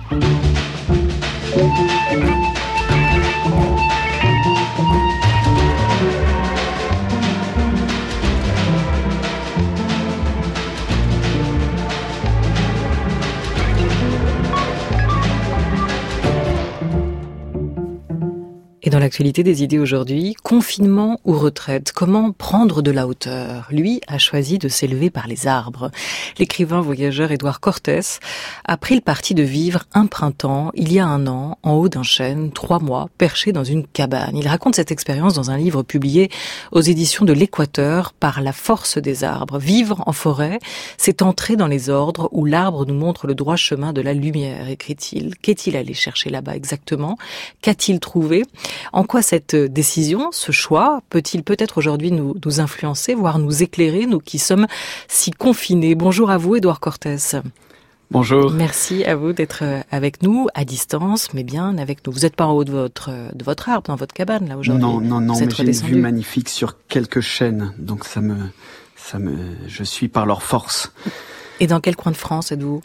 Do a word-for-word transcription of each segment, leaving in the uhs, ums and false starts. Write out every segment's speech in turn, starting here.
Et dans l'actualité des idées aujourd'hui, confinement ou retraite, comment prendre de la hauteur? Lui a choisi de s'élever par les arbres. L'écrivain voyageur Édouard Cortés a pris le parti de vivre un printemps, il y a un an, en haut d'un chêne, trois mois, perché dans une cabane. Il raconte cette expérience dans un livre publié aux éditions de l'Équateur par La force des arbres. Vivre en forêt, c'est entrer dans les ordres où l'arbre nous montre le droit chemin de la lumière, écrit-il. Qu'est-il allé chercher là-bas exactement? Qu'a-t-il trouvé? En quoi cette décision, ce choix, peut-il peut-être aujourd'hui nous, nous influencer, voire nous éclairer, nous qui sommes si confinés? Bonjour à vous, Édouard Cortés. Bonjour. Merci à vous d'être avec nous, à distance, mais bien avec nous. Vous n'êtes pas en haut de votre, de votre arbre, dans votre cabane, là, aujourd'hui? Non, non, non, vous mais êtes j'ai redescendu. une vue magnifique sur quelques chênes, donc ça me, ça me, je suis par leur force. Et dans quel coin de France êtes-vous?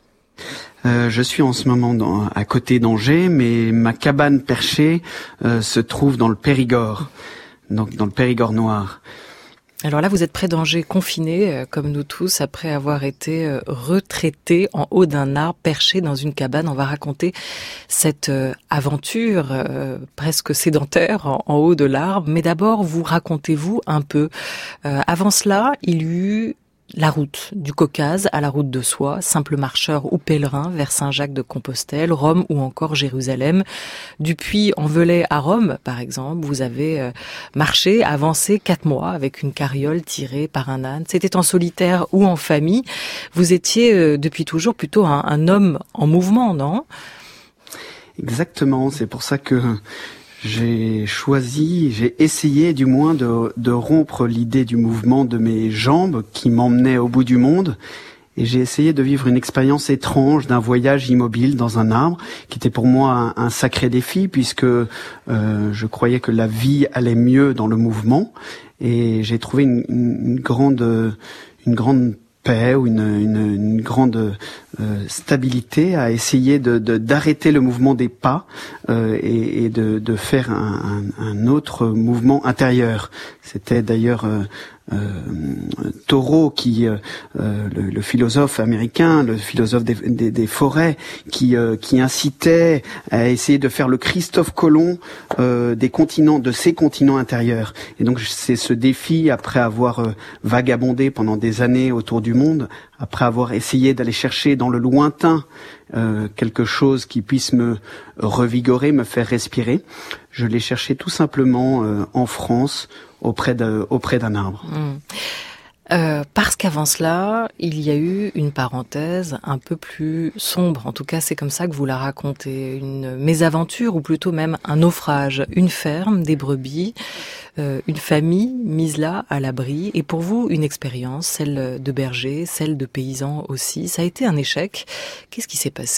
Euh, je suis en ce moment dans, à côté d'Angers, mais ma cabane perchée euh, se trouve dans le Périgord, donc dans le Périgord noir. Alors là, vous êtes près d'Angers, confiné, euh, comme nous tous, après avoir été euh, retraité en haut d'un arbre, perché dans une cabane. On va raconter cette euh, aventure euh, presque sédentaire en, en haut de l'arbre. Mais d'abord, vous racontez-vous un peu. Euh, avant cela, il y eut la route du Caucase à la route de Soie, simple marcheur ou pèlerin vers Saint-Jacques-de-Compostelle, Rome ou encore Jérusalem. Du Puy-en-Velay à Rome, par exemple, vous avez euh, marché, avancé quatre mois avec une carriole tirée par un âne. C'était en solitaire ou en famille. Vous étiez euh, depuis toujours plutôt un, un homme en mouvement, non? Exactement, c'est pour ça que j'ai choisi, j'ai essayé du moins de, de rompre l'idée du mouvement de mes jambes qui m'emmenait au bout du monde. Et j'ai essayé de vivre une expérience étrange d'un voyage immobile dans un arbre, qui était pour moi un, un sacré défi, puisque euh, je croyais que la vie allait mieux dans le mouvement. Et j'ai trouvé une, une, une grande, une grande paix ou une, une, une grande euh, stabilité à essayer de, de, d'arrêter le mouvement des pas euh, et, et de, de faire un, un, un autre mouvement intérieur. C'était d'ailleurs euh, euh, Thoreau, qui, euh, le, le philosophe américain, le philosophe des, des, des forêts, qui, euh, qui incitait à essayer de faire le Christophe Colomb euh, des continents, de ces continents intérieurs. Et donc c'est ce défi, après avoir euh, vagabondé pendant des années autour du monde, après avoir essayé d'aller chercher dans le lointain euh, quelque chose qui puisse me revigorer, me faire respirer, je l'ai cherché tout simplement euh, en France, auprès de, auprès d'un arbre. Mmh. Euh, parce qu'avant cela, il y a eu une parenthèse un peu plus sombre. En tout cas, c'est comme ça que vous la racontez. Une mésaventure, ou plutôt même un naufrage. Une ferme, des brebis, euh, une famille mise là, à l'abri. Et pour vous, une expérience, celle de berger, celle de paysan aussi. Ça a été un échec. Qu'est-ce qui s'est passé ?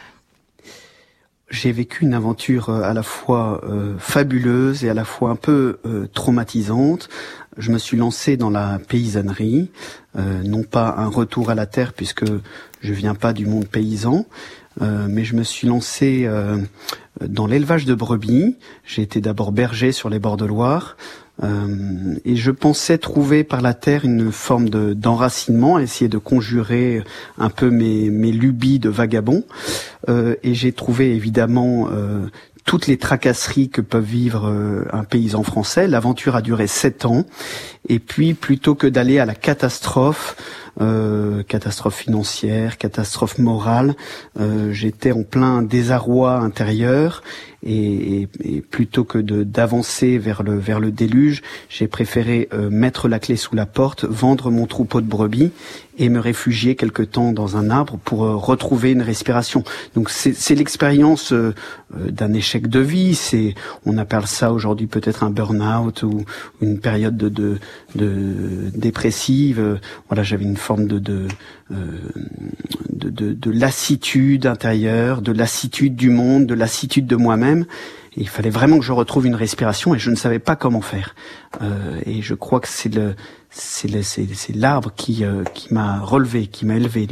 J'ai vécu une aventure à la fois euh, fabuleuse et à la fois un peu euh, traumatisante. Je me suis lancé dans la paysannerie, euh, non pas un retour à la terre puisque je viens pas du monde paysan, euh, mais je me suis lancé euh, dans l'élevage de brebis. J'ai été d'abord berger sur les bords de Loire. Euh, et je pensais trouver par la terre une forme de, d'enracinement, essayer de conjurer un peu mes, mes lubies de vagabond. Euh, et j'ai trouvé évidemment euh, toutes les tracasseries que peuvent vivre euh, un paysan français. L'aventure a duré sept ans. Et puis, plutôt que d'aller à la catastrophe, euh, catastrophe financière, catastrophe morale, euh, j'étais en plein désarroi intérieur. Et, et, et plutôt que de, d'avancer vers le, vers le déluge, j'ai préféré euh, mettre la clé sous la porte, vendre mon troupeau de brebis et me réfugier quelque temps dans un arbre pour euh, retrouver une respiration. Donc c'est, c'est l'expérience euh, d'un échec de vie. C'est, on appelle ça aujourd'hui peut-être un burn-out ou une période de, de, de dépressive. Voilà, j'avais une forme de, de, euh, de, de, de lassitude intérieure, de lassitude du monde, de lassitude de moi-même. Et il fallait vraiment que je retrouve une respiration et je ne savais pas comment faire. Euh, et je crois que c'est le, c'est, le, c'est, c'est l'arbre qui, euh, qui m'a relevé, qui m'a élevé du moins.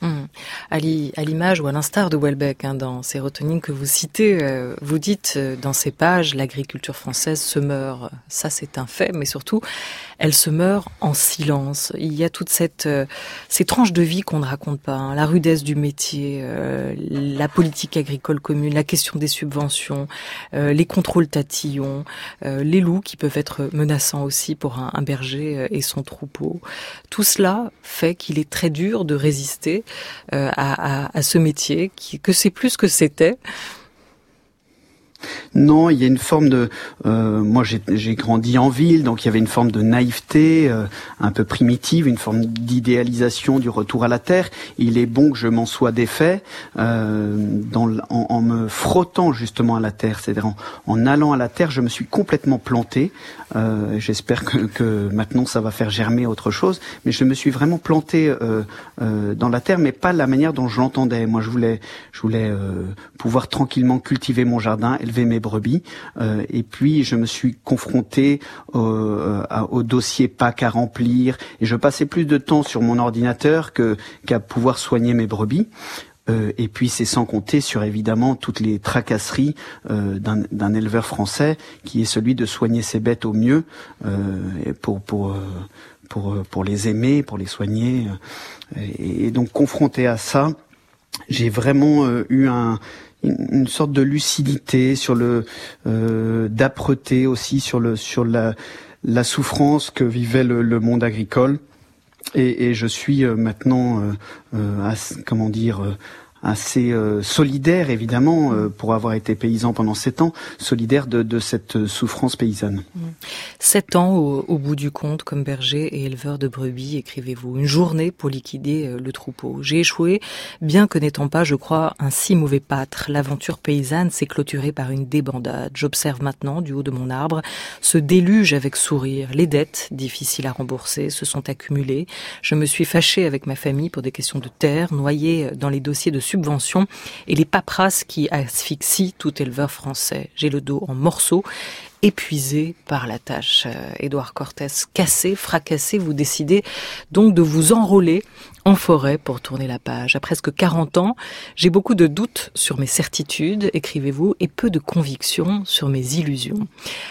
Mmh. À l'image ou à l'instar de Houellebecq, hein, dans Sérotonine que vous citez, euh, vous dites euh, dans ces pages, l'agriculture française se meurt. Ça, c'est un fait, mais surtout, elle se meurt en silence. Il y a toute cette, euh, ces tranches de vie qu'on ne raconte pas, hein, la rudesse du métier, euh, la politique agricole commune, la question des subventions, euh, les contrôles tatillons, euh, les loups qui peuvent être menaçants aussi pour un, un berger et son troupeau. Tout cela fait qu'il est très dur de résister Euh, à, à, à ce métier, qui, que c'est plus que c'était. Non, il y a une forme de... Euh, moi, j'ai, j'ai grandi en ville, donc il y avait une forme de naïveté euh, un peu primitive, une forme d'idéalisation du retour à la terre. Il est bon que je m'en sois défait euh, dans, en, en me frottant justement à la terre. C'est-à-dire en, en allant à la terre, je me suis complètement planté. Euh, j'espère que, que maintenant ça va faire germer autre chose. Mais je me suis vraiment planté euh, euh, dans la terre, mais pas de la manière dont je l'entendais. Moi, je voulais, je voulais euh, pouvoir tranquillement cultiver mon jardin, élever mes brebis, euh, et puis je me suis confronté euh, à, au dossier P A C à remplir, et je passais plus de temps sur mon ordinateur que qu'à pouvoir soigner mes brebis. Euh, et puis c'est sans compter sur évidemment toutes les tracasseries euh, d'un, d'un éleveur français qui est celui de soigner ses bêtes au mieux euh, pour pour euh, pour pour les aimer, pour les soigner. Et, et donc confronté à ça, j'ai vraiment euh, eu un une sorte de lucidité sur le euh, d'âpreté aussi sur le sur la la souffrance que vivait le, le monde agricole, et, et je suis euh, maintenant euh, euh, assez, comment dire euh, assez euh, solidaire évidemment euh, pour avoir été paysan pendant sept ans, solidaire de, de cette souffrance paysanne. Sept ans au, au bout du compte comme berger et éleveur de brebis, écrivez-vous. Une journée pour liquider euh, le troupeau. J'ai échoué, bien que n'étant pas, je crois, un si mauvais pâtre. L'aventure paysanne s'est clôturée par une débandade. J'observe maintenant, du haut de mon arbre, ce déluge avec sourire. Les dettes, difficiles à rembourser, se sont accumulées. Je me suis fâchée avec ma famille pour des questions de terre, noyée dans les dossiers de subventions et les paperasses qui asphyxient tout éleveur français. J'ai le dos en morceaux, épuisé par la tâche. Euh, Édouard Cortès, cassé, fracassé, vous décidez donc de vous enrôler en forêt pour tourner la page. À presque quarante ans, j'ai beaucoup de doutes sur mes certitudes, écrivez-vous, et peu de convictions sur mes illusions.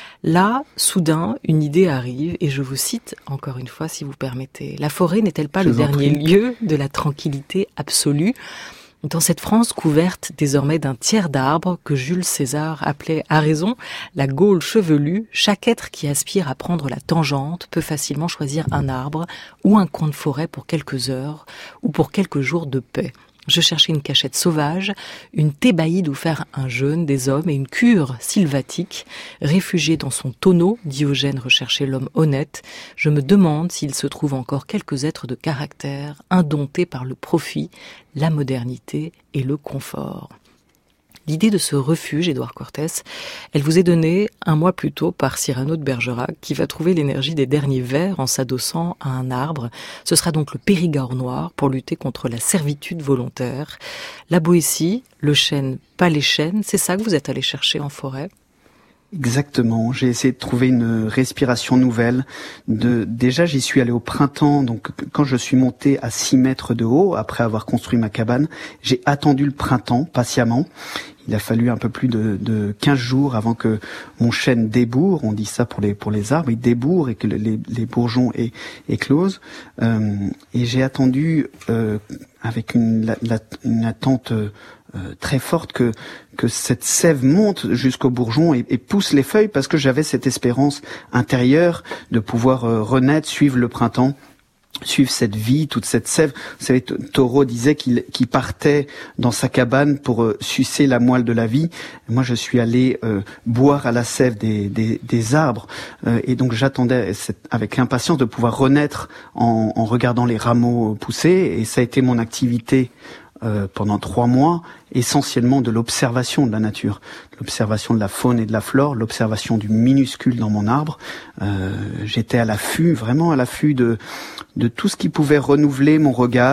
Là, soudain, une idée arrive, et je vous cite encore une fois, si vous permettez. La forêt n'est-elle pas je le dernier prie. lieu de la tranquillité absolue ? Dans cette France couverte désormais d'un tiers d'arbres que Jules César appelait à raison la Gaule chevelue, chaque être qui aspire à prendre la tangente peut facilement choisir un arbre ou un coin de forêt pour quelques heures ou pour quelques jours de paix. Je cherchais une cachette sauvage, une thébaïde où faire un jeûne des hommes et une cure sylvatique. Réfugié dans son tonneau, Diogène recherchait l'homme honnête. Je me demande s'il se trouve encore quelques êtres de caractère, indomptés par le profit, la modernité et le confort. L'idée de ce refuge, Édouard Cortès, elle vous est donnée un mois plus tôt par Cyrano de Bergerac, qui va trouver l'énergie des derniers vers en s'adossant à un arbre. Ce sera donc le Périgord noir pour lutter contre la servitude volontaire. La Boétie, le chêne, pas les chênes, c'est ça que vous êtes allé chercher en forêt ? Exactement. J'ai essayé de trouver une respiration nouvelle. De, déjà, j'y suis allé au printemps. Donc, quand je suis monté à six mètres de haut, après avoir construit ma cabane, j'ai attendu le printemps patiemment. Il a fallu un peu plus de, de quinze jours avant que mon chêne débourre. On dit ça pour les pour les arbres, il débourre et que les, les bourgeons é, éclosent. Euh, et j'ai attendu euh, avec une, la, la, une attente euh, très forte que que cette sève monte jusqu'au bourgeon et, et pousse les feuilles, parce que j'avais cette espérance intérieure de pouvoir euh, renaître, suivre le printemps, suivre cette vie, toute cette sève. Vous savez, Thoreau disait qu'il, qu'il partait dans sa cabane pour euh, sucer la moelle de la vie. Moi, je suis allé euh, boire à la sève des, des, des arbres, euh, et donc j'attendais cette, avec impatience de pouvoir renaître en, en regardant les rameaux pousser, et ça a été mon activité euh, pendant trois mois, essentiellement de l'observation de la nature, de l'observation de la faune et de la flore, l'observation du minuscule dans mon arbre. Euh, j'étais à l'affût, vraiment à l'affût de de tout ce qui pouvait renouveler mon regard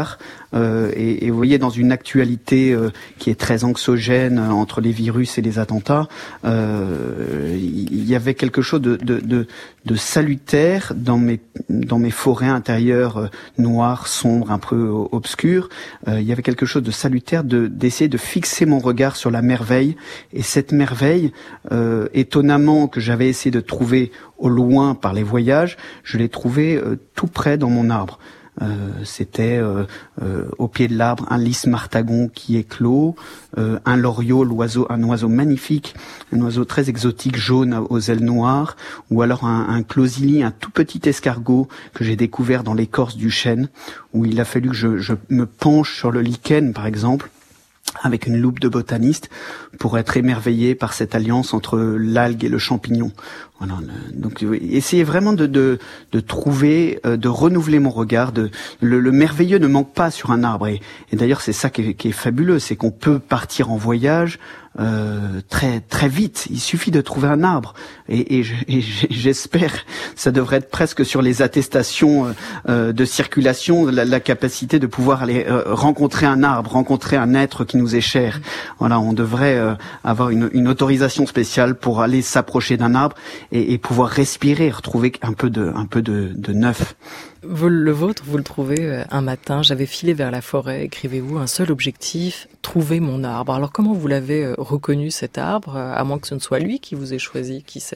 Euh, et, et vous voyez, dans une actualité euh, qui est très anxiogène euh, entre les virus et les attentats, euh, il y avait quelque chose de, de, de, de salutaire dans mes, dans mes forêts intérieures euh, noires, sombres, un peu obscures. Euh, il y avait quelque chose de salutaire de, d'essayer de fixer mon regard sur la merveille. Et cette merveille, euh, étonnamment, que j'avais essayé de trouver au loin par les voyages, je l'ai trouvée euh, tout près dans mon arbre. Euh, c'était euh, euh, au pied de l'arbre un lys martagon qui éclot, euh, un loriot, l'oiseau, un oiseau magnifique, un oiseau très exotique jaune aux ailes noires, ou alors un, un closili, un tout petit escargot que j'ai découvert dans l'écorce du chêne, où il a fallu que je, je me penche sur le lichen par exemple, avec une loupe de botaniste, pour être émerveillé par cette alliance entre l'algue et le champignon. Voilà, donc essayez vraiment de, de, de trouver, de renouveler mon regard. De, le, le merveilleux ne manque pas sur un arbre. Et, et d'ailleurs, c'est ça qui est, qui est fabuleux, c'est qu'on peut partir en voyage euh, très très vite. Il suffit de trouver un arbre. Et, et, et j'espère, ça devrait être presque sur les attestations euh, de circulation, la, la capacité de pouvoir aller euh, rencontrer un arbre, rencontrer un être qui nous est cher. Voilà, on devrait euh, avoir une, une autorisation spéciale pour aller s'approcher d'un arbre et, et pouvoir respirer, retrouver un peu de, un peu de, de neuf. Vous, le vôtre, vous le trouvez un matin, j'avais filé vers la forêt, écrivez-vous, un seul objectif, trouver mon arbre. Alors comment vous l'avez reconnu cet arbre, à moins que ce ne soit lui qui vous ait choisi, qui sait ?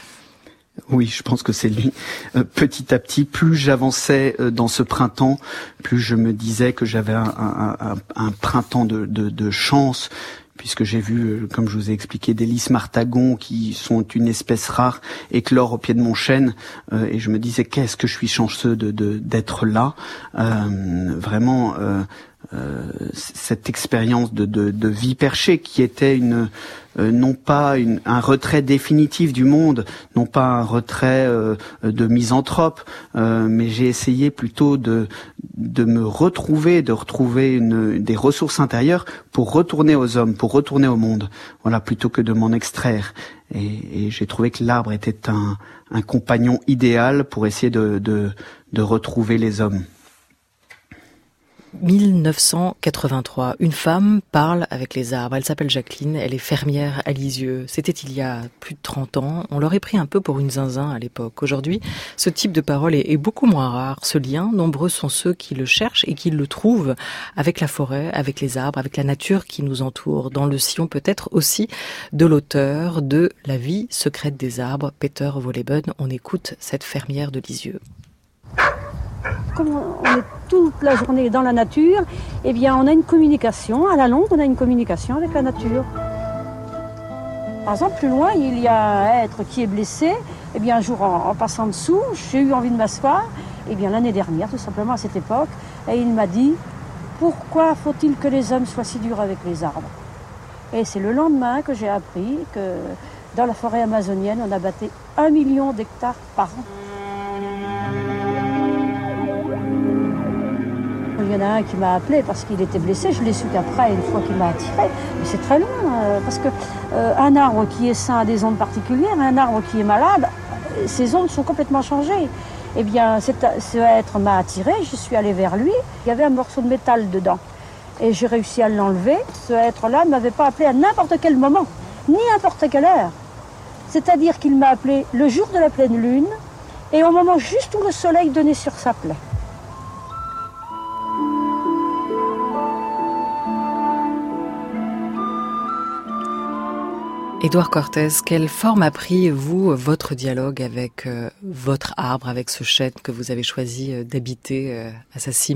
Oui, je pense que c'est lui. Euh, petit à petit, plus j'avançais euh, dans ce printemps, plus je me disais que j'avais un, un, un, un printemps de, de, de chance, puisque j'ai vu, comme je vous ai expliqué, des lys martagons qui sont une espèce rare éclore au pied de mon chêne, euh, et je me disais qu'est-ce que je suis chanceux de, de d'être là, euh, vraiment. Euh, Euh, cette expérience de, de, de vie perchée qui était une euh, non pas une, un retrait définitif du monde, non pas un retrait euh, de misanthrope, euh, mais j'ai essayé plutôt de de me retrouver, de retrouver une, des ressources intérieures pour retourner aux hommes, pour retourner au monde, voilà, plutôt que de m'en extraire. Et, et j'ai trouvé que l'arbre était un, un compagnon idéal pour essayer de, de, de retrouver les hommes. mille neuf cent quatre-vingt-trois, une femme parle avec les arbres. Elle s'appelle Jacqueline, elle est fermière à Lisieux. C'était il y a plus de trente ans. On l'aurait pris un peu pour une zinzin à l'époque. Aujourd'hui, ce type de parole est, est beaucoup moins rare. Ce lien, nombreux sont ceux qui le cherchent et qui le trouvent avec la forêt, avec les arbres, avec la nature qui nous entoure. Dans le sillon peut-être aussi de l'auteur de La vie secrète des arbres, Peter Wohlleben. On écoute cette fermière de Lisieux. Comme on est toute la journée dans la nature, eh bien on a une communication, à la longue on a une communication avec la nature. Par exemple, plus loin, il y a un être qui est blessé, eh bien un jour en, en passant dessous, j'ai eu envie de m'asseoir, eh bien l'année dernière, tout simplement à cette époque, et il m'a dit « Pourquoi faut-il que les hommes soient si durs avec les arbres ?» Et c'est le lendemain que j'ai appris que dans la forêt amazonienne, on abattait un million d'hectares par an. Il y en a un qui m'a appelé parce qu'il était blessé, je l'ai su qu'après, une fois qu'il m'a attiré. Mais c'est très loin, euh, parce que euh, un arbre qui est sain a des ondes particulières, un arbre qui est malade, ses ondes sont complètement changées. Eh bien, cet, ce être m'a attiré, je suis allée vers lui, il y avait un morceau de métal dedans. Et j'ai réussi à l'enlever. Ce être-là ne m'avait pas appelé à n'importe quel moment, ni à n'importe quelle heure. C'est-à-dire qu'il m'a appelé le jour de la pleine lune, et au moment juste où le soleil donnait sur sa plaie. Édouard Cortés, quelle forme a pris, vous, votre dialogue avec euh, votre arbre, avec ce chêne que vous avez choisi euh, d'habiter euh, à sa cime ?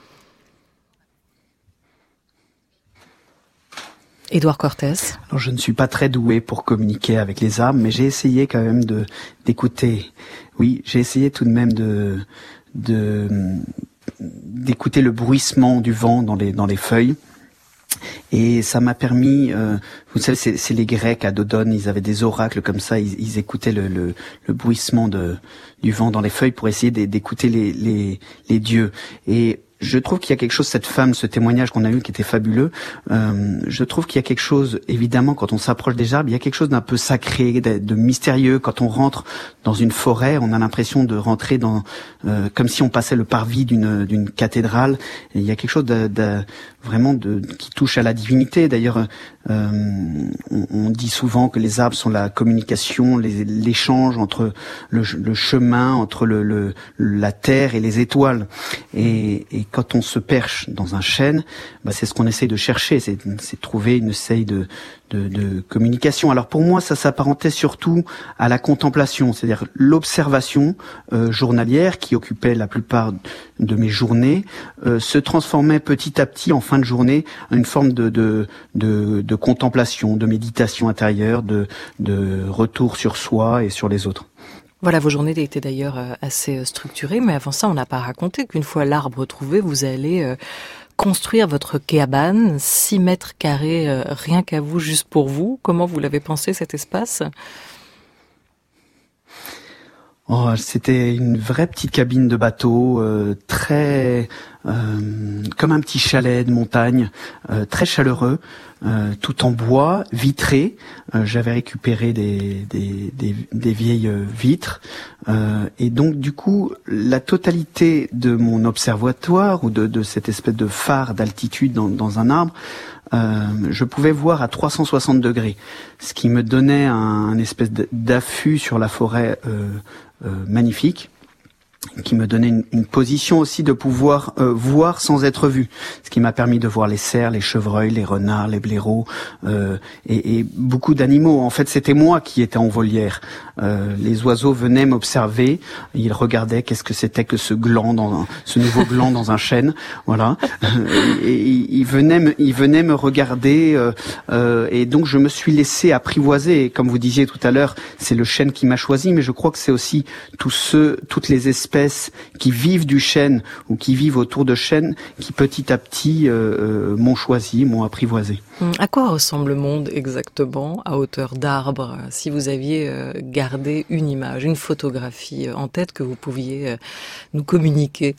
Édouard Cortés. Alors, je ne suis pas très doué pour communiquer avec les arbres, mais j'ai essayé quand même de d'écouter. Oui, j'ai essayé tout de même de de d'écouter le bruissement du vent dans les dans les feuilles. Et ça m'a permis, euh, vous savez, c'est, c'est les Grecs à Dodone, ils avaient des oracles comme ça, ils, ils écoutaient le, le, le bruissement de, du vent dans les feuilles pour essayer d'écouter les, les, les dieux. Et je trouve qu'il y a quelque chose, cette femme, ce témoignage qu'on a eu qui était fabuleux, euh, je trouve qu'il y a quelque chose, évidemment, quand on s'approche des arbres, il y a quelque chose d'un peu sacré, de, de mystérieux. Quand on rentre dans une forêt, on a l'impression de rentrer dans, euh, comme si on passait le parvis d'une, d'une cathédrale. Et il y a quelque chose de, de vraiment de, qui touche à la divinité. D'ailleurs, euh, on, on dit souvent que les arbres sont la communication, les, l'échange entre le, le chemin, entre le, le, la terre et les étoiles. Et, et quand on se perche dans un chêne, bah c'est ce qu'on essaye de chercher, c'est, c'est trouver une essaye de, de, de communication. Alors pour moi, ça s'apparentait surtout à la contemplation, c'est-à-dire l'observation euh, journalière qui occupait la plupart de mes journées, euh, se transformait petit à petit en fin de journée en une forme de, de, de, de contemplation, de méditation intérieure, de, de retour sur soi et sur les autres. Voilà, vos journées étaient d'ailleurs assez structurées, mais avant ça, on n'a pas raconté qu'une fois l'arbre trouvé, vous allez euh, construire votre cabane, six mètres carrés, euh, rien qu'à vous, juste pour vous. Comment vous l'avez pensé, cet espace ? Oh, c'était une vraie petite cabine de bateau, euh, très euh, comme un petit chalet de montagne, euh, très chaleureux, euh, tout en bois, vitré. Euh, j'avais récupéré des, des, des, des vieilles vitres, euh, et donc du coup, la totalité de mon observatoire ou de, de cette espèce de phare d'altitude dans, dans un arbre, Euh, je pouvais voir à trois cent soixante degrés, ce qui me donnait un, un espèce d'affût sur la forêt euh, euh, magnifique, qui me donnait une, une position aussi de pouvoir euh, voir sans être vu, ce qui m'a permis de voir les cerfs, les chevreuils, les renards, les blaireaux euh, et, et beaucoup d'animaux. En fait, c'était moi qui étais en volière. Euh, les oiseaux venaient m'observer, ils regardaient qu'est-ce que c'était que ce gland, dans un, ce nouveau gland dans un chêne, voilà. Et, et ils venaient, me, ils venaient me regarder, euh, euh, et donc je me suis laissé apprivoiser. Et comme vous disiez tout à l'heure, c'est le chêne qui m'a choisi, mais je crois que c'est aussi tous ceux, toutes les espèces qui vivent du chêne ou qui vivent autour de chênes qui petit à petit euh, m'ont choisi, m'ont apprivoisé. À quoi ressemble le monde exactement à hauteur d'arbre, si vous aviez euh, gardé une image, une photographie en tête que vous pouviez euh, nous communiquer?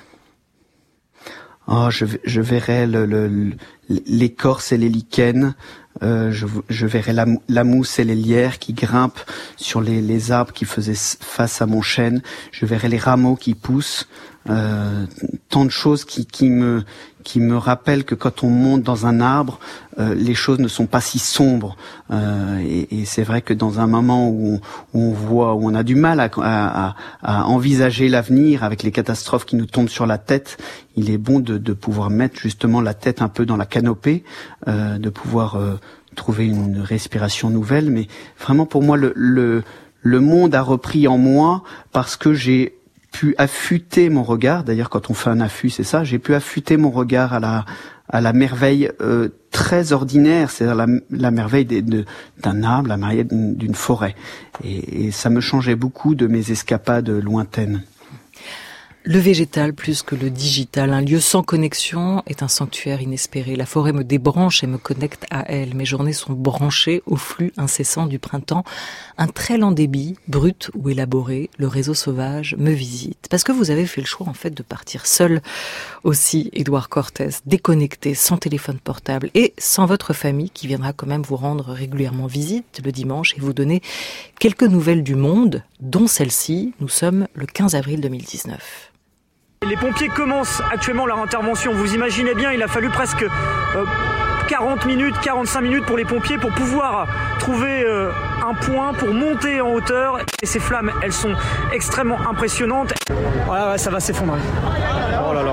Oh, je, je verrais le, le, l'écorce et les lichens, euh, je, je verrais la, la mousse et les lierres qui grimpent sur les, les arbres qui faisaient face à mon chêne, je verrais les rameaux qui poussent, euh, tant de choses qui, qui me qui me rappellent que quand on monte dans un arbre, euh, les choses ne sont pas si sombres. Euh, et, et c'est vrai que dans un moment où on, où on voit, où on a du mal à, à, à envisager l'avenir avec les catastrophes qui nous tombent sur la tête, il est bon de, de pouvoir mettre justement la tête un peu dans la canopée, euh, de pouvoir euh, trouver une respiration nouvelle. Mais vraiment pour moi, le, le, le monde a repris en moi parce que j'ai pu affûter mon regard. D'ailleurs, quand on fait un affût, c'est ça. J'ai pu affûter mon regard à la à la merveille euh, très ordinaire, c'est-à-dire la, la merveille de, de, d'un arbre, la merveille d'une, d'une forêt. Et, et ça me changeait beaucoup de mes escapades lointaines. Le végétal plus que le digital, un lieu sans connexion est un sanctuaire inespéré. La forêt me débranche et me connecte à elle. Mes journées sont branchées au flux incessant du printemps. Un très lent débit, brut ou élaboré, le réseau sauvage me visite. Parce que vous avez fait le choix en fait de partir seul aussi, Édouard Cortès, déconnecté, sans téléphone portable et sans votre famille qui viendra quand même vous rendre régulièrement visite le dimanche et vous donner quelques nouvelles du monde, dont celle-ci. Nous sommes le quinze avril deux mille dix-neuf. Les pompiers commencent actuellement leur intervention. Vous imaginez bien, il a fallu presque euh, quarante minutes, quarante-cinq minutes pour les pompiers pour pouvoir trouver euh, un point pour monter en hauteur. Et ces flammes, elles sont extrêmement impressionnantes. Voilà, ouais, ça va s'effondrer. Oh là là.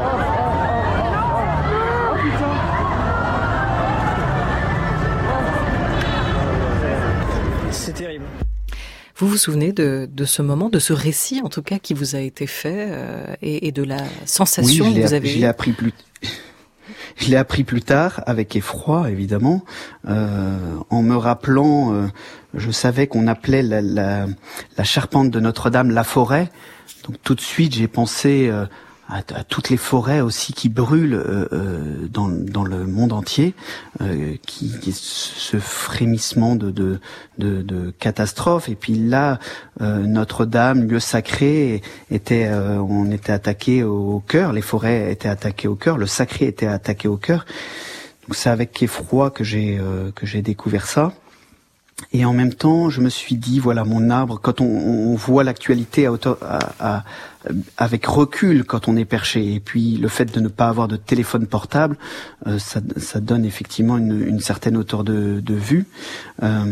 C'est terrible. Vous vous souvenez de, de ce moment, de ce récit en tout cas qui vous a été fait euh, et, et de la sensation oui, que vous avez eue? Je l'ai appris plus. Je l'ai appris plus tard, avec effroi évidemment, euh, en me rappelant. Euh, je savais qu'on appelait la, la, la charpente de Notre-Dame la forêt. Donc tout de suite, j'ai pensé euh, à, à toutes les forêts aussi qui brûlent euh, dans, dans le monde entier, euh, qui, qui ce frémissement de, de, de, de catastrophe. Et puis là, euh, Notre-Dame, lieu sacré, était, euh, on était attaqué au cœur. Les forêts étaient attaquées au cœur. Le sacré était attaqué au cœur. Donc c'est avec effroi que j'ai euh, que j'ai découvert ça. Et en même temps, je me suis dit, voilà, mon arbre, quand on, on voit l'actualité à hauteur, à, à, avec recul quand on est perché, et puis le fait de ne pas avoir de téléphone portable, euh, ça, ça donne effectivement une, une certaine hauteur de, de vue. Euh,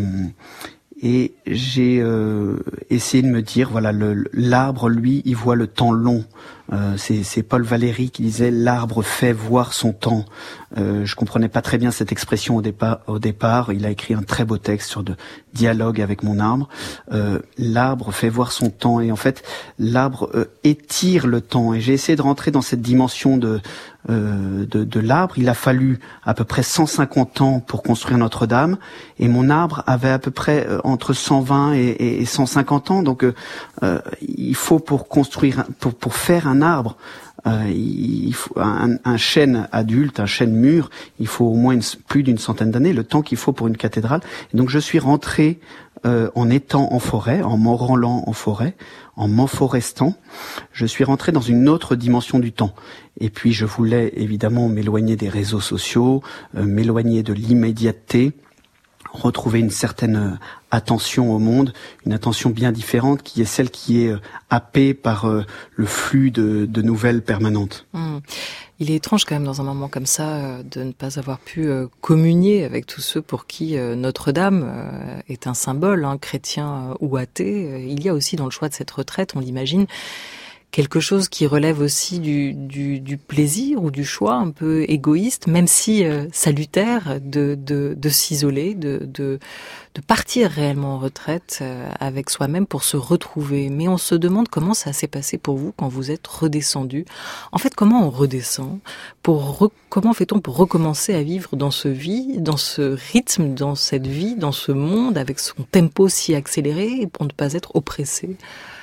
et j'ai euh, essayé de me dire, voilà, le, l'arbre, lui, il voit le temps long. Euh, c'est, c'est Paul Valéry qui disait « l'arbre fait voir son temps ». Euh, je comprenais pas très bien cette expression au départ. Au départ, il a écrit un très beau texte sur de dialogue avec mon arbre. Euh, l'arbre fait voir son temps, et en fait, l'arbre euh, étire le temps. Et j'ai essayé de rentrer dans cette dimension de euh, de, de l'arbre. Il a fallu à peu près cent cinquante ans pour construire Notre-Dame, et mon arbre avait à peu près euh, entre cent vingt et, et, et cent cinquante ans. Donc, euh, euh, il faut pour construire, pour pour faire un arbre. Euh, il faut un, un chêne adulte, un chêne mûr, il faut au moins une, plus d'une centaine d'années, le temps qu'il faut pour une cathédrale. Et donc je suis rentré euh, en étant en forêt, en m'enrôlant en forêt, en m'enforestant. Je suis rentré dans une autre dimension du temps. Et puis je voulais évidemment m'éloigner des réseaux sociaux, euh, m'éloigner de l'immédiateté, retrouver une certaine attention au monde, une attention bien différente qui est celle qui est happée par le flux de, de nouvelles permanentes. Mmh. Il est étrange quand même dans un moment comme ça de ne pas avoir pu communier avec tous ceux pour qui Notre-Dame est un symbole, hein, chrétien ou athée. Il y a aussi dans le choix de cette retraite, on l'imagine, quelque chose qui relève aussi du, du, du plaisir ou du choix un peu égoïste, même si euh, salutaire, de, de, de s'isoler, de, de, de partir réellement en retraite euh, avec soi-même pour se retrouver. Mais on se demande comment ça s'est passé pour vous quand vous êtes redescendu. En fait, comment on redescend pour re- comment fait-on pour recommencer à vivre dans ce vie, dans ce rythme, dans cette vie, dans ce monde avec son tempo si accéléré et pour ne pas être oppressé?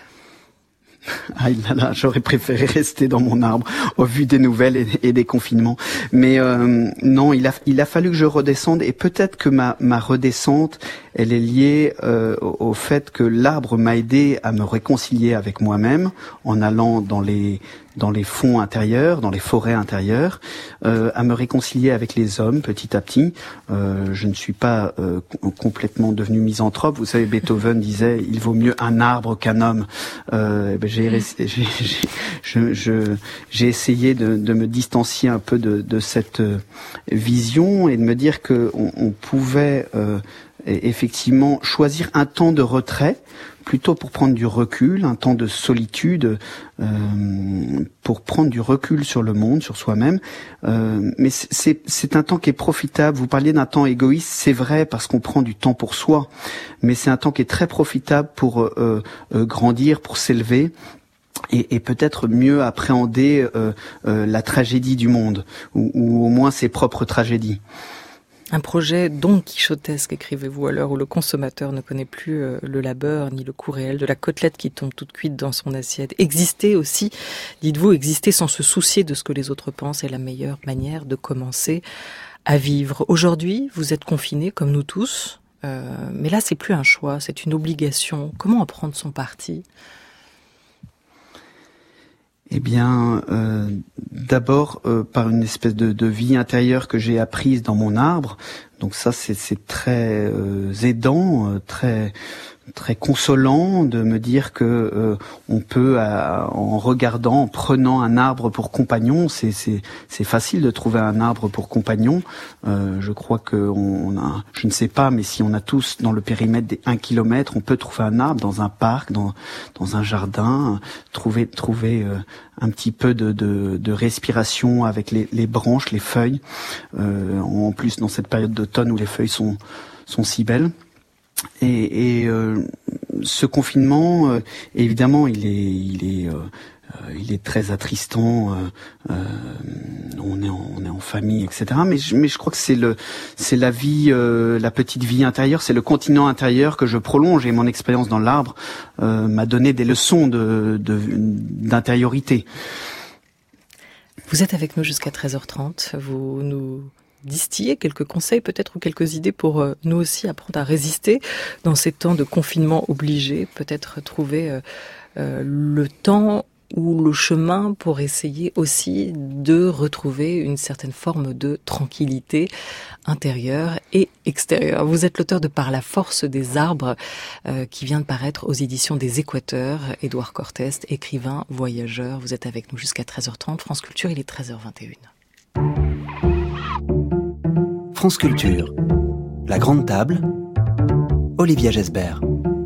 Ah là là, j'aurais préféré rester dans mon arbre au vu des nouvelles et, et des confinements. Mais euh, non, il a, il a fallu que je redescende, et peut-être que ma, ma redescente, elle est liée euh, au, au fait que l'arbre m'a aidé à me réconcilier avec moi-même en allant dans les dans les fonds intérieurs, dans les forêts intérieures, euh, à me réconcilier avec les hommes petit à petit. Euh, je ne suis pas euh, complètement devenu misanthrope. Vous savez, Beethoven disait « il vaut mieux un arbre qu'un homme euh, ». Ben j'ai, j'ai, j'ai, je, je, j'ai essayé de, de me distancier un peu de, de cette vision et de me dire que on, on pouvait euh, effectivement choisir un temps de retrait, plutôt pour prendre du recul, un temps de solitude, euh, pour prendre du recul sur le monde, sur soi-même. Euh, mais c'est, c'est un temps qui est profitable. Vous parliez d'un temps égoïste, c'est vrai, parce qu'on prend du temps pour soi, mais c'est un temps qui est très profitable pour euh, euh, grandir, pour s'élever. Et, et peut-être mieux appréhender euh, euh, la tragédie du monde, ou, ou au moins ses propres tragédies. Un projet don quichotesque, écrivez-vous, à l'heure où le consommateur ne connaît plus le labeur ni le coût réel de la côtelette qui tombe toute cuite dans son assiette. Exister aussi, dites-vous, exister sans se soucier de ce que les autres pensent est la meilleure manière de commencer à vivre. Aujourd'hui, vous êtes confinés comme nous tous, euh, mais là c'est plus un choix, c'est une obligation. Comment en prendre son parti ? Eh bien, euh, d'abord euh, par une espèce de, de vie intérieure que j'ai apprise dans mon arbre. Donc ça, c'est, c'est très euh, aidant, euh, très très consolant de me dire que euh, on peut, euh, en regardant, en prenant un arbre pour compagnon, c'est c'est c'est facile de trouver un arbre pour compagnon. Euh, je crois que on a, je ne sais pas, mais si on a tous dans le périmètre des un kilomètre, on peut trouver un arbre dans un parc, dans dans un jardin, trouver trouver euh, un petit peu de, de, de respiration avec les, les branches, les feuilles. Euh, en plus, dans cette période d'automne où les feuilles sont sont si belles. Et, et euh, ce confinement, euh, évidemment, il est, il est, euh, euh, il est très attristant. Euh, euh, on est, en, on est en famille, et cetera. Mais je, mais je crois que c'est le, c'est la vie, euh, la petite vie intérieure, c'est le continent intérieur que je prolonge. Et mon expérience dans l'arbre euh, m'a donné des leçons de, de, d'intériorité. Vous êtes avec nous jusqu'à treize heures trente. Vous nous distillez quelques conseils peut-être ou quelques idées pour euh, nous aussi apprendre à résister dans ces temps de confinement obligé. Peut-être trouver euh, euh, le temps ou le chemin pour essayer aussi de retrouver une certaine forme de tranquillité intérieure et extérieure. Vous êtes l'auteur de Par la force des arbres, euh, qui vient de paraître aux éditions des Équateurs. Édouard Cortès, écrivain, voyageur. Vous êtes avec nous jusqu'à treize heures trente. France Culture, il est treize heures vingt et une. France Culture, la grande table, Olivia Gesbert.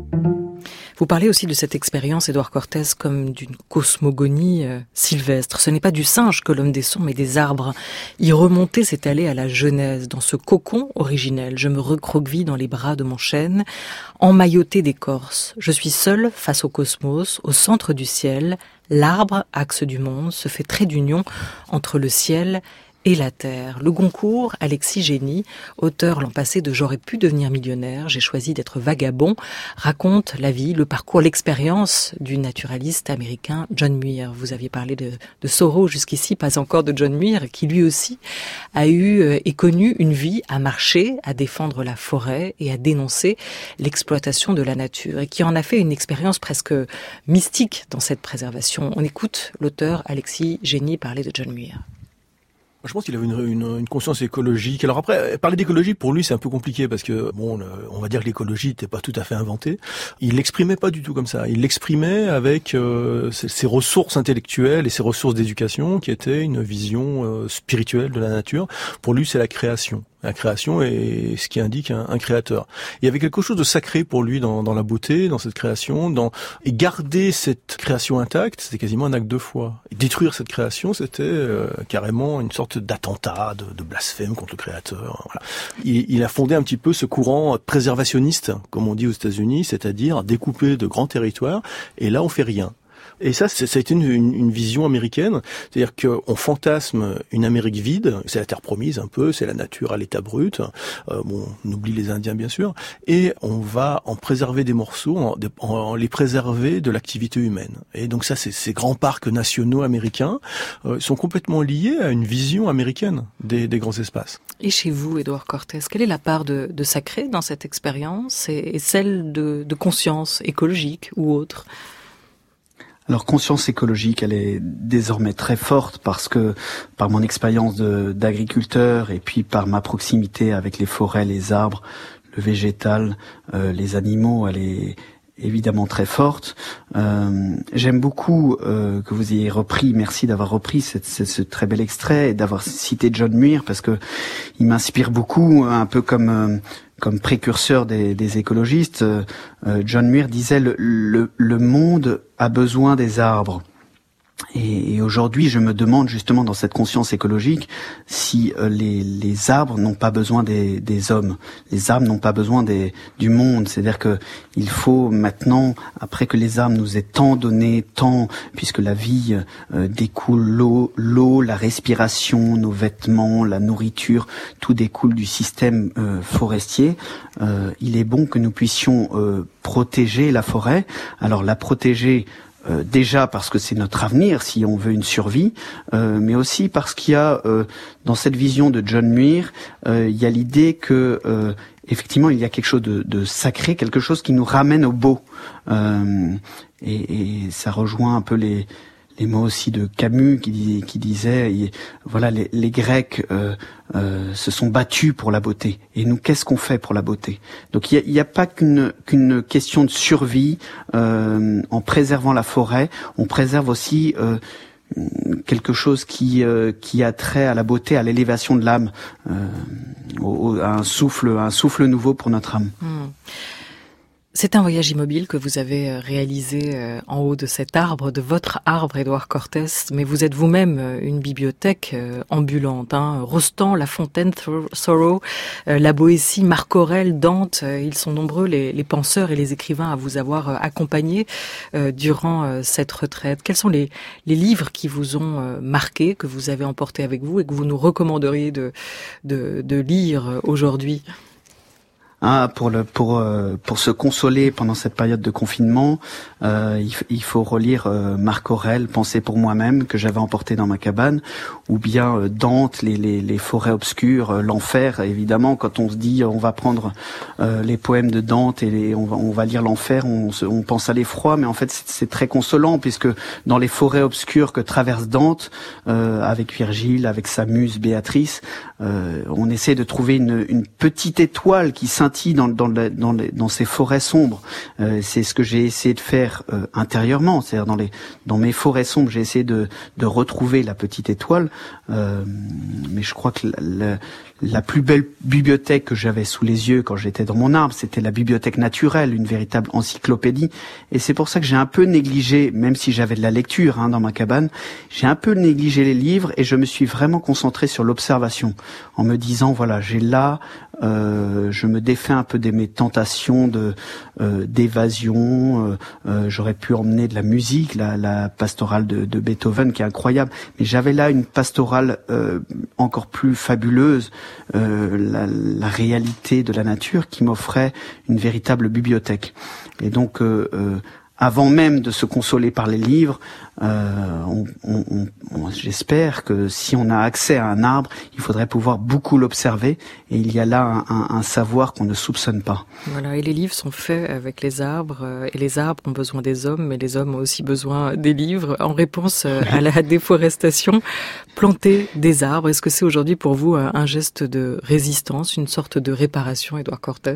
Vous parlez aussi de cette expérience, Édouard Cortès, comme d'une cosmogonie euh, sylvestre. Ce n'est pas du singe que l'homme descend, mais des arbres. Y remonter, c'est aller à la genèse. Dans ce cocon originel, je me recroqueville dans les bras de mon chêne, emmailloté d'écorce. Je suis seul face au cosmos, au centre du ciel. L'arbre, axe du monde, se fait trait d'union entre le ciel et la terre. Le Goncourt, Alexis Génie, auteur l'an passé de J'aurais pu devenir millionnaire, j'ai choisi d'être vagabond, raconte la vie, le parcours, l'expérience du naturaliste américain John Muir. Vous aviez parlé de, de Thoreau jusqu'ici, pas encore de John Muir, qui lui aussi a eu et connu une vie à marcher, à défendre la forêt et à dénoncer l'exploitation de la nature, et qui en a fait une expérience presque mystique dans cette préservation. On écoute l'auteur Alexis Génie parler de John Muir. Je pense qu'il avait une, une, une conscience écologique. Alors après, parler d'écologie, pour lui, c'est un peu compliqué parce que, bon, le, on va dire que l'écologie n'était pas tout à fait inventée. Il l'exprimait pas du tout comme ça. Il l'exprimait avec euh, ses, ses ressources intellectuelles et ses ressources d'éducation qui étaient une vision euh, spirituelle de la nature. Pour lui, c'est la création. La création est ce qui indique un, un créateur. Il y avait quelque chose de sacré pour lui dans, dans la beauté, dans cette création, dans et garder cette création intacte, c'était quasiment un acte de foi. Et détruire cette création, c'était euh, carrément une sorte d'attentat, de, de blasphème contre le créateur. Voilà. Il, il a fondé un petit peu ce courant préservationniste, comme on dit aux États-Unis, c'est-à-dire découper de grands territoires, et là on fait rien. Et ça, ça a été une, une, une vision américaine, c'est-à-dire qu'on fantasme une Amérique vide, c'est la terre promise un peu, c'est la nature à l'état brut, euh, bon, on oublie les Indiens bien sûr, et on va en préserver des morceaux, en, en les préserver de l'activité humaine. Et donc ça, c'est, ces grands parcs nationaux américains euh, sont complètement liés à une vision américaine des, des grands espaces. Et chez vous, Édouard Cortès, quelle est la part de, de sacré dans cette expérience et, et celle de, de conscience écologique ou autre ? Alors, conscience écologique, elle est désormais très forte parce que, par mon expérience de, d'agriculteur et puis par ma proximité avec les forêts, les arbres, le végétal, euh, les animaux, elle est évidemment très forte. Euh, j'aime beaucoup euh, que vous ayez repris, merci d'avoir repris cette, cette, ce très bel extrait et d'avoir cité John Muir parce que il m'inspire beaucoup, un peu comme euh, comme précurseur des, des écologistes. Euh, John Muir disait le, le, le monde a besoin des arbres. Et, et aujourd'hui, je me demande justement dans cette conscience écologique si euh, les, les arbres n'ont pas besoin des, des hommes. Les arbres n'ont pas besoin des, du monde. C'est-à-dire que il faut maintenant, après que les arbres nous aient tant donné, tant, puisque la vie euh, découle l'eau, l'eau, la respiration, nos vêtements, la nourriture, tout découle du système euh, forestier. Euh, il est bon que nous puissions euh, protéger la forêt. Alors la protéger. Euh, déjà parce que c'est notre avenir si on veut une survie, euh, mais aussi parce qu'il y a euh, dans cette vision de John Muir, euh, il y a l'idée que euh, effectivement il y a quelque chose de, de sacré, quelque chose qui nous ramène au beau, euh, et, et ça rejoint un peu les les mots aussi de Camus qui, dis, qui disait, et, voilà, les, les Grecs euh, euh, se sont battus pour la beauté. Et nous, qu'est-ce qu'on fait pour la beauté ? Donc il n'y a, a pas qu'une, qu'une question de survie euh, en préservant la forêt. On préserve aussi euh, quelque chose qui euh, qui a trait à la beauté, à l'élévation de l'âme, euh, au, à un souffle, un souffle nouveau pour notre âme. Mmh. C'est un voyage immobile que vous avez réalisé en haut de cet arbre, de votre arbre, Édouard Cortès, mais vous êtes vous-même une bibliothèque ambulante. Hein. Rostand, La Fontaine, Thoreau, la Boétie, Marc Aurèle, Dante, ils sont nombreux les, les penseurs et les écrivains à vous avoir accompagné euh, durant euh, cette retraite. Quels sont les, les livres qui vous ont euh, marqué, que vous avez emportés avec vous et que vous nous recommanderiez de, de, de lire aujourd'hui ? Ah, pour le pour euh, pour se consoler pendant cette période de confinement, euh, il, il faut relire euh, Marc Aurèle, Pensée pour moi-même, que j'avais emporté dans ma cabane, ou bien euh, Dante, les, les les forêts obscures, euh, l'enfer. Évidemment, quand on se dit on va prendre euh, les poèmes de Dante et les, on va on va lire l'enfer, on se, on pense à l'effroi, mais en fait c'est, c'est très consolant puisque dans les forêts obscures que traverse Dante euh, avec Virgile, avec sa muse Béatrice, euh, on essaie de trouver une une petite étoile qui scintille dans dans le, dans, les, dans ces forêts sombres. Euh, c'est ce que j'ai essayé de faire euh, intérieurement, c'est-à-dire dans les dans mes forêts sombres, j'ai essayé de de retrouver la petite étoile. Euh, mais je crois que la, la, la plus belle bibliothèque que j'avais sous les yeux quand j'étais dans mon arbre, c'était la bibliothèque naturelle, une véritable encyclopédie. Et c'est pour ça que j'ai un peu négligé, même si j'avais de la lecture hein, dans ma cabane, j'ai un peu négligé les livres et je me suis vraiment concentré sur l'observation, en me disant voilà, j'ai là, euh, je me défais un peu de mes tentations de euh, d'évasion. Euh, euh, j'aurais pu emmener de la musique, la, la pastorale de, de Beethoven qui est incroyable, mais j'avais là une pastorale euh, encore plus fabuleuse, euh, la, la réalité de la nature qui m'offrait une véritable bibliothèque. Et donc euh, euh, avant même de se consoler par les livres, euh, on, on, on, j'espère que si on a accès à un arbre, il faudrait pouvoir beaucoup l'observer, et il y a là un, un, un savoir qu'on ne soupçonne pas. Voilà, et les livres sont faits avec les arbres, et les arbres ont besoin des hommes, mais les hommes ont aussi besoin des livres. En réponse à la déforestation, planter des arbres, est-ce que c'est aujourd'hui pour vous un geste de résistance, une sorte de réparation, Édouard Cortès ?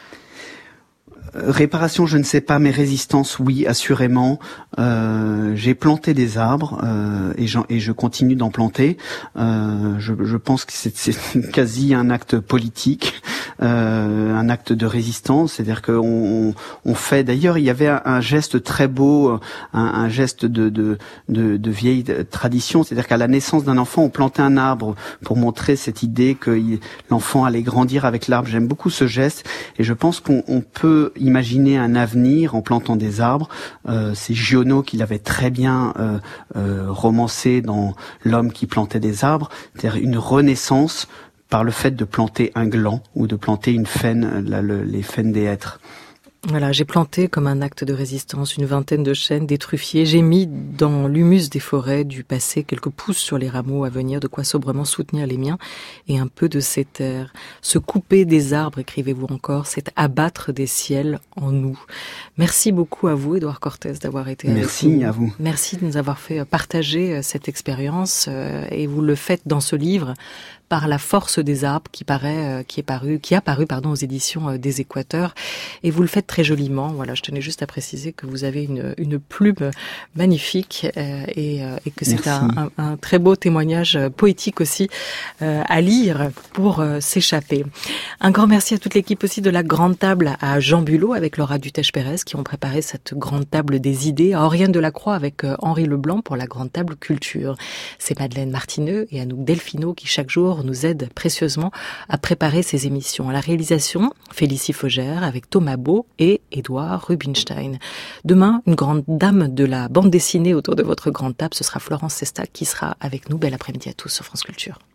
Réparation, je ne sais pas, mais résistance, oui, assurément. Euh, j'ai planté des arbres euh, et, et je continue d'en planter. Euh, je, je pense que c'est, c'est quasi un acte politique, euh, un acte de résistance. C'est-à-dire qu'on on, on fait. D'ailleurs, il y avait un, un geste très beau, un, un geste de, de, de, de vieille tradition. C'est-à-dire qu'à la naissance d'un enfant, on plantait un arbre pour montrer cette idée que l'enfant allait grandir avec l'arbre. J'aime beaucoup ce geste et je pense qu'on on peut imaginer un avenir en plantant des arbres. Euh, c'est Giono qui l'avait très bien euh, euh, romancé dans L'homme qui plantait des arbres, c'est-à-dire une renaissance par le fait de planter un gland ou de planter une faine, la, le, les faines des hêtres. Voilà, j'ai planté comme un acte de résistance une vingtaine de chênes, des truffiers. J'ai mis dans l'humus des forêts du passé quelques pousses sur les rameaux à venir, de quoi sobrement soutenir les miens et un peu de ces terres. Se couper des arbres, écrivez-vous encore, c'est abattre des ciels en nous. Merci beaucoup à vous, Édouard Cortès, d'avoir été avec nous. Merci à vous. Merci de nous avoir fait partager cette expérience et vous le faites dans ce livre par la force des arbres qui paraît, qui est paru, qui a paru, pardon, aux éditions des Équateurs. Et vous le faites très joliment. Voilà, je tenais juste à préciser que vous avez une, une plume magnifique euh, et, euh, et que c'est un, un, un très beau témoignage poétique aussi euh, à lire pour euh, s'échapper. Un grand merci à toute l'équipe aussi de la Grande Table, à Jean Bulot avec Laura Dutèche-Pérez qui ont préparé cette Grande Table des idées, à Oriane Delacroix avec euh, Henri Leblanc pour la Grande Table Culture. C'est Madeleine Martineux et Anouk Delfino qui chaque jour nous aident précieusement à préparer ces émissions. À la réalisation, Félicie Fogère avec Thomas Beau et Édouard Rubinstein. Demain, une grande dame de la bande dessinée autour de votre Grande Table, ce sera Florence Sestac qui sera avec nous. Bel après-midi à tous sur France Culture.